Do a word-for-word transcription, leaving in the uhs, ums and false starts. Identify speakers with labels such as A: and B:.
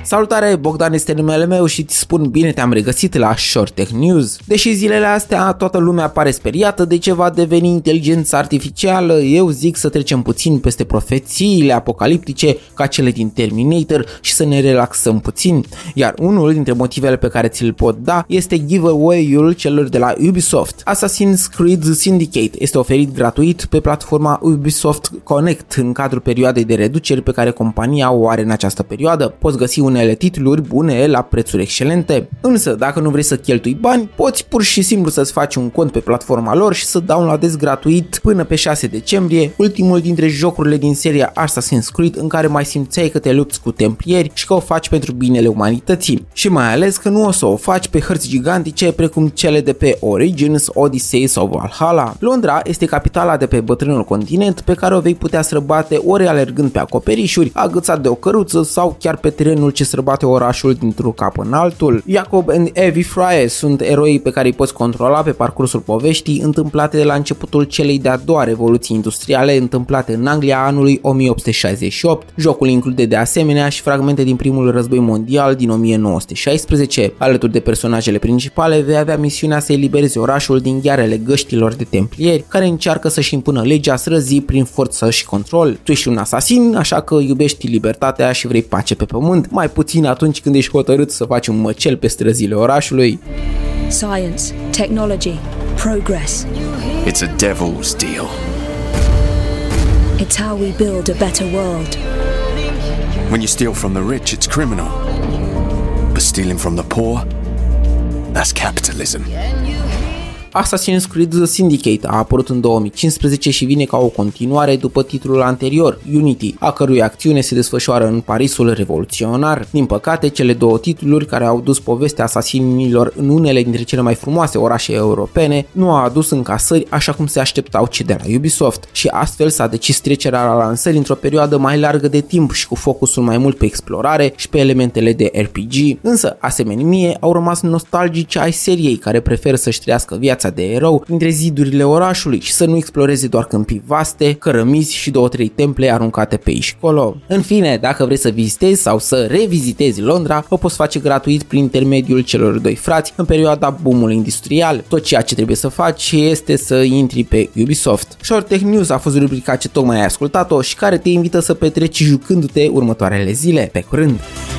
A: Salutare, Bogdan este numele meu și îți spun bine te-am regăsit la Short Tech News. Deși zilele astea toată lumea pare speriată de ce va deveni inteligența artificială, eu zic să trecem puțin peste profețiile apocaliptice ca cele din Terminator și să ne relaxăm puțin. Iar unul dintre motivele pe care ți-l pot da este giveaway-ul celor de la Ubisoft. Assassin's Creed Syndicate este oferit gratuit pe platforma Ubisoft Connect în cadrul perioadei de reduceri pe care compania o are în această perioadă. Poți găsi unele titluri bune la prețuri excelente. Însă, dacă nu vrei să cheltui bani, poți pur și simplu să-ți faci un cont pe platforma lor și să downloadezi gratuit până pe șase decembrie ultimul dintre jocurile din seria Assassin's Creed în care mai simțeai că te lupți cu templieri și că o faci pentru binele umanității. Și mai ales că nu o să o faci pe hărți gigantice precum cele de pe Origins, Odyssey sau Valhalla. Londra este capitala de pe bătrânul continent pe care o vei putea străbate ori alergând pe acoperișuri, agățat de o căruță sau chiar pe terenul ce străbate orașul dintr-un cap în altul. Jacob and Evie Frye sunt eroii pe care îi poți controla pe parcursul poveștii întâmplate de la începutul celei de-a doua revoluții industriale întâmplate în Anglia anului o mie opt sute șaizeci și opt. Jocul include de asemenea și fragmente din primul război mondial din o mie nouă sute șaisprezece. Alături de personajele principale vei avea misiunea să eliberezi orașul din ghearele găștilor de templieri care încearcă să-și impună legea străzii prin forță și control. Tu ești un asasin, așa că iubești libertatea și vrei pace pe pământ, mai puțin atunci când ești hotărât să faci un măcel pe străzile orașului.
B: Science, technology, progress.
C: It's a devil's deal.
B: It's how we build a better world.
C: When you steal from the rich, it's criminal. But stealing from the poor, that's capitalism.
A: Assassin's Creed Syndicate a apărut în două mii cincisprezece și vine ca o continuare după titlul anterior, Unity, a cărui acțiune se desfășoară în Parisul revoluționar. Din păcate, cele două titluri care au adus povestea asasinilor în unele dintre cele mai frumoase orașe europene nu au adus încasări așa cum se așteptau cei de la Ubisoft și astfel s-a decis trecerea la lansări într-o perioadă mai largă de timp și cu focusul mai mult pe explorare și pe elementele de R P G. Însă, asemenea mie, au rămas nostalgici ai seriei care preferă să-și trăiască viața de erou dintre zidurile orașului și să nu exploreze doar câmpii vaste, cărămizi și două trei temple aruncate pe aici colo. În fine, dacă vrei să vizitezi sau să revizitezi Londra, o poți face gratuit prin intermediul celor doi frați în perioada boom-ului industrial. Tot ceea ce trebuie să faci este să intri pe Ubisoft. Short Tech News a fost rubrica ce tocmai ai ascultat-o și care te invită să petreci jucându-te următoarele zile. Pe curând!